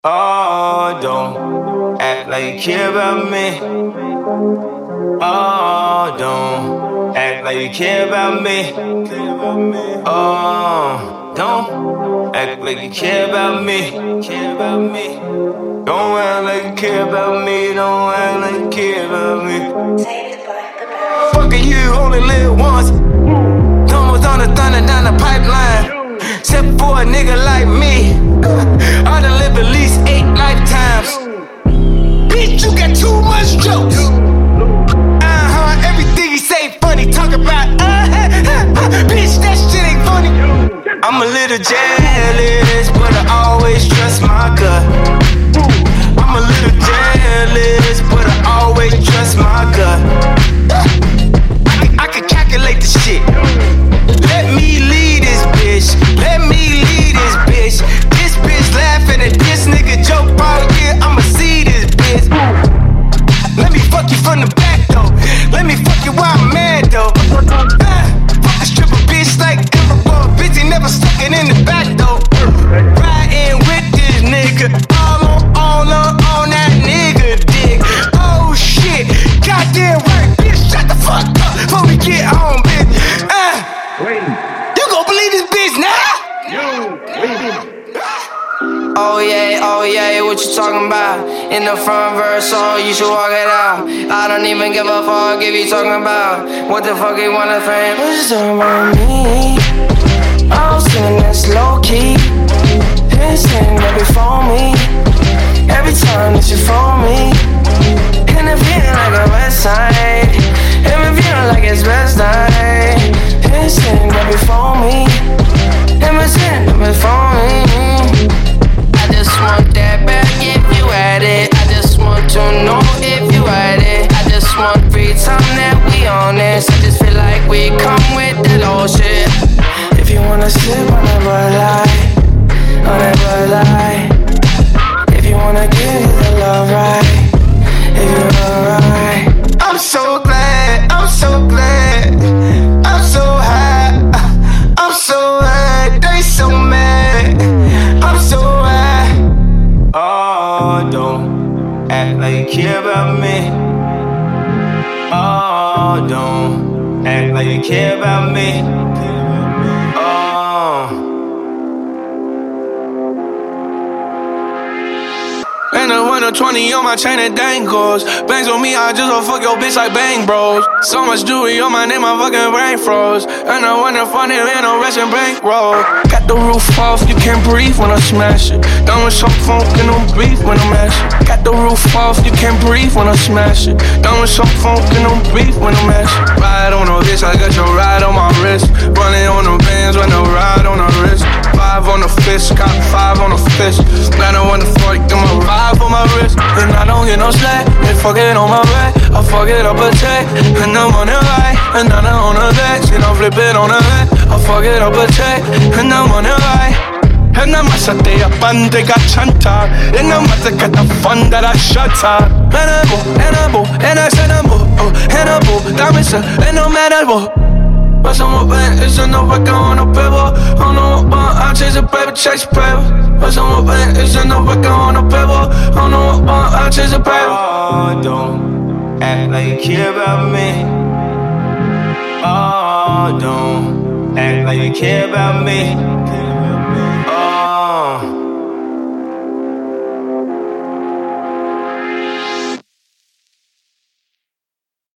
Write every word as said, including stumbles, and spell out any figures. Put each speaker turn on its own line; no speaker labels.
Oh, don't act like you care about me. Oh, don't act like you care about me. Oh, don't act like you care about me. Care about me. Don't act like you care about me. Don't act like you care about me. Fucking you only live once. Almost on the thunder down the pipeline. Except for a nigga like me, I done lived at least eight lifetimes. Bitch, you got too much jokes. Uh-huh, everything you say funny. Talk about, uh-huh, bitch, that shit ain't funny. I'm a little jealous, but I always trust my gut. I'm a little jealous, but I always trust my gut. I can, I can calculate the shit. Let me lead this bitch. Let me lead this bitch. This bitch laughing at this nigga joke all year. I'ma see this bitch. Let me fuck you from the back though. Let me fuck you while I'm mad though. Uh, fuck a stripper bitch like Emperor. Bitch, he never stuck it in the back though. Riding with this nigga. All on, all on, on that nigga dick. Oh shit. Goddamn right, bitch. Shut the fuck up before we get home, bitch. Uh, you gon' believe this bitch now? Oh yeah, oh yeah, what you talking about? In the front verse, oh, you should walk it out. I don't even give a fuck if you talking about what the fuck you wanna think. What you talking about me? I was singing this low key. This thing that before me. Every time that you phone me. And it feeling like a west side. And it feeling like it's best night. This thing that before me. And it's in that before me. I just want that back if you had it. I just want to know if you had it. I just want free time that we honest. I just feel like we come with that old shit. If you wanna sip on that Bud Light, on that Bud Light. If you wanna give it the love right, if you love right. I'm so glad, I'm so glad, I'm so high, I'm so high, they so mad, I'm so high. Oh, don't act like you care about me. Oh, don't act like you care about me. Oh.
And a one or twenty on my chain and dangles. Bangs on me, I just wanna fuck your bitch like Bang Bros. So much jewelry on my name, my fucking brain froze. And I wonder funny, ain't no rest in bankroll. Got the roof off, you can't breathe when I smash it. Done with some funk and no beef when I mash it. Got the roof off, you can't breathe when I smash it. Done with some funk and no beef when I mash it. Ride on a bitch, I got your ride on my wrist. Running on the bands when I ride on the wrist. Five on the fist, got five on the fist. Glad I wanna fuck, get my ride for my wrist. And I don't get no slack, they fuck it on my back. I fuck it up a check, and I'm on the right. And I'm on the back, she don't flip it on the back. I fuck it up a check, and I'm on the right. And I'm a sate a bande gachanta. And I'm a get the fun that I shut up. And I go, and I go, and I said I'm go, and I go, damn it, and no matter what. Pasamos bien, eso no fue que uno pegó. Uno va a chase a paper, chase paper. Pasamos bien, eso no fue que uno pegó. Uno va a chase a paper.
Oh, don't act like you care about me. Oh, don't act like you care about me.